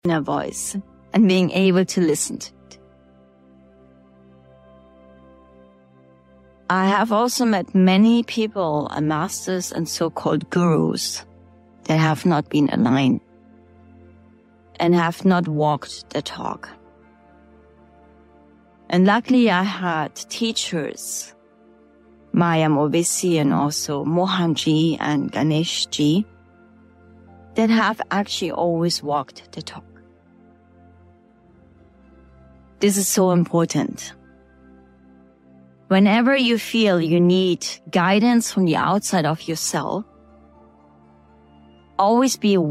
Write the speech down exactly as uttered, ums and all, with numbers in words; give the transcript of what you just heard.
inner voice and being able to listen to it. I have also met many people, uh, masters and so-called gurus, that have not been aligned and have not walked the talk. And luckily I had teachers, Maya Movisi and also Mohanji and Ganeshji, that have actually always walked the talk. This is so important. Whenever you feel you need guidance from the outside of yourself, always be aware